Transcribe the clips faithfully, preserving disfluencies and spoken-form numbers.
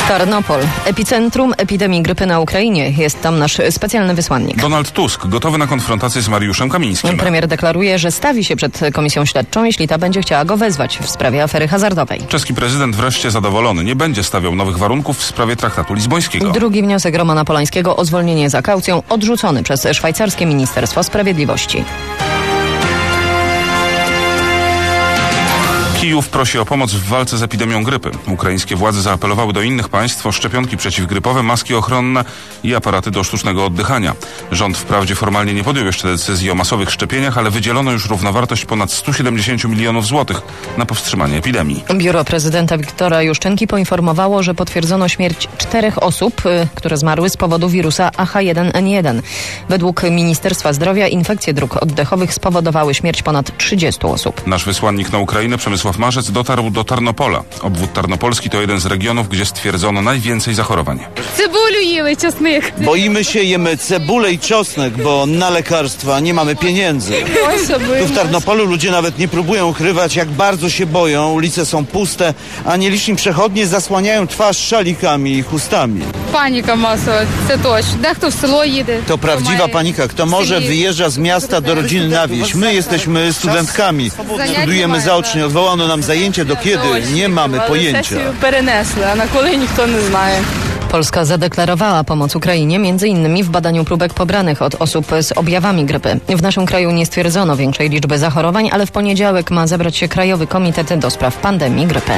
Tarnopol. Epicentrum epidemii grypy na Ukrainie. Jest tam nasz specjalny wysłannik. Donald Tusk, gotowy na konfrontację z Mariuszem Kamińskim. Premier deklaruje, że stawi się przed komisją śledczą, jeśli ta będzie chciała go wezwać w sprawie afery hazardowej. Czeski prezydent wreszcie zadowolony. Nie będzie stawiał nowych warunków w sprawie traktatu lizbońskiego. Drugi wniosek Romana Polańskiego o zwolnienie za kaucją odrzucony przez szwajcarskie Ministerstwo Sprawiedliwości. Kijów prosi o pomoc w walce z epidemią grypy. Ukraińskie władze zaapelowały do innych państw o szczepionki przeciwgrypowe, maski ochronne i aparaty do sztucznego oddychania. Rząd wprawdzie formalnie nie podjął jeszcze decyzji o masowych szczepieniach, ale wydzielono już równowartość ponad sto siedemdziesiąt milionów złotych na powstrzymanie epidemii. Biuro prezydenta Wiktora Juszczynki poinformowało, że potwierdzono śmierć czterech osób, które zmarły z powodu wirusa A H jeden N jeden. Według Ministerstwa Zdrowia infekcje dróg oddechowych spowodowały śmierć ponad trzydziestu osób. Nasz wysłannik na Ukrainę, Przemysław Marzec, dotarł do Tarnopola. Obwód tarnopolski to jeden z regionów, gdzie stwierdzono najwięcej zachorowań. Cebulę jemy, czosnek. Boimy się, jemy cebulę i czosnek, bo na lekarstwa nie mamy pieniędzy. Tu w Tarnopolu ludzie nawet nie próbują ukrywać, jak bardzo się boją. Ulice są puste, a nieliczni przechodnie zasłaniają twarz szalikami i chustami. Panika masowa, to точно. Да, kto w selo jedzie. To prawdziwa panika. Kto może, wyjeżdża z miasta do rodziny na wieś. My jesteśmy studentkami. Studujemy zaocznie. Odwołano nam zajęcie, do kiedy? Nie mamy pojęcia. Перенесли, а на коли ніхто не знає. Polska zadeklarowała pomoc Ukrainie między innymi w badaniu próbek pobranych od osób z objawami grypy. W naszym kraju nie stwierdzono większej liczby zachorowań, ale w poniedziałek ma zebrać się Krajowy Komitet do Spraw Pandemii Grypy.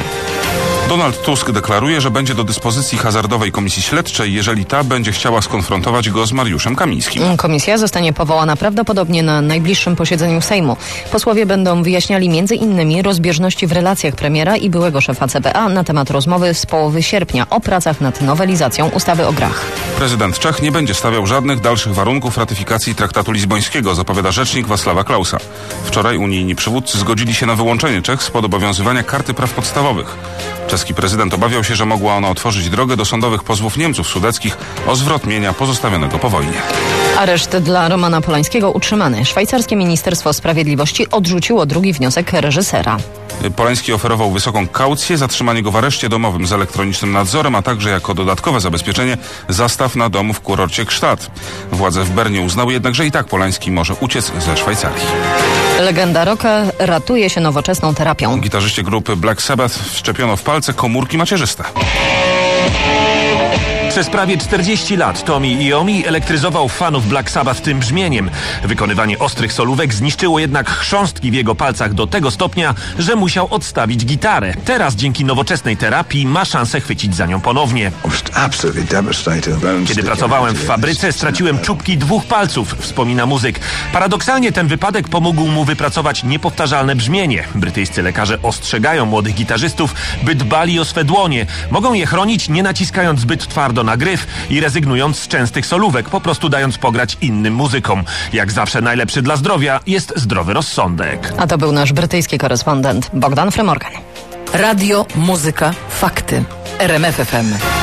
Donald Tusk deklaruje, że będzie do dyspozycji hazardowej komisji śledczej, jeżeli ta będzie chciała skonfrontować go z Mariuszem Kamińskim. Komisja zostanie powołana prawdopodobnie na najbliższym posiedzeniu Sejmu. Posłowie będą wyjaśniali między innymi rozbieżności w relacjach premiera i byłego szefa C B A na temat rozmowy z połowy sierpnia o pracach nad nowelizacją ustawy o grach. Prezydent Czech nie będzie stawiał żadnych dalszych warunków ratyfikacji traktatu lizbońskiego, zapowiada rzecznik Václava Klausa. Wczoraj unijni przywódcy zgodzili się na wyłączenie Czech spod obowiązywania Karty Praw Podstawowych. Czeski prezydent obawiał się, że mogła ona otworzyć drogę do sądowych pozwów Niemców sudeckich o zwrot mienia pozostawionego po wojnie. Areszt dla Romana Polańskiego utrzymany. Szwajcarskie Ministerstwo Sprawiedliwości odrzuciło drugi wniosek reżysera. Polański oferował wysoką kaucję, zatrzymanie go w areszcie domowym z elektronicznym nadzorem, a także jako dodatkowe zabezpieczenie zastaw na dom w kurorcie Gstaad. Władze w Bernie uznały jednak, że i tak Polański może uciec ze Szwajcarii. Legenda rocka ratuje się nowoczesną terapią. Gitarzyście grupy Black Sabbath wszczepiono w palce komórki macierzyste. Przez prawie czterdzieści lat Tommy Iommi elektryzował fanów Black Sabbath tym brzmieniem. Wykonywanie ostrych solówek zniszczyło jednak chrząstki w jego palcach do tego stopnia, że musiał odstawić gitarę. Teraz dzięki nowoczesnej terapii ma szansę chwycić za nią ponownie. Kiedy pracowałem w fabryce, straciłem czubki dwóch palców, wspomina muzyk. Paradoksalnie ten wypadek pomógł mu wypracować niepowtarzalne brzmienie. Brytyjscy lekarze ostrzegają młodych gitarzystów, by dbali o swe dłonie. Mogą je chronić, nie naciskając zbyt twardo na gryf i rezygnując z częstych solówek, po prostu dając pograć innym muzykom. Jak zawsze najlepszy dla zdrowia jest zdrowy rozsądek. A to był nasz brytyjski korespondent Bogdan Frymorgan. Radio, muzyka, fakty. R M F F M.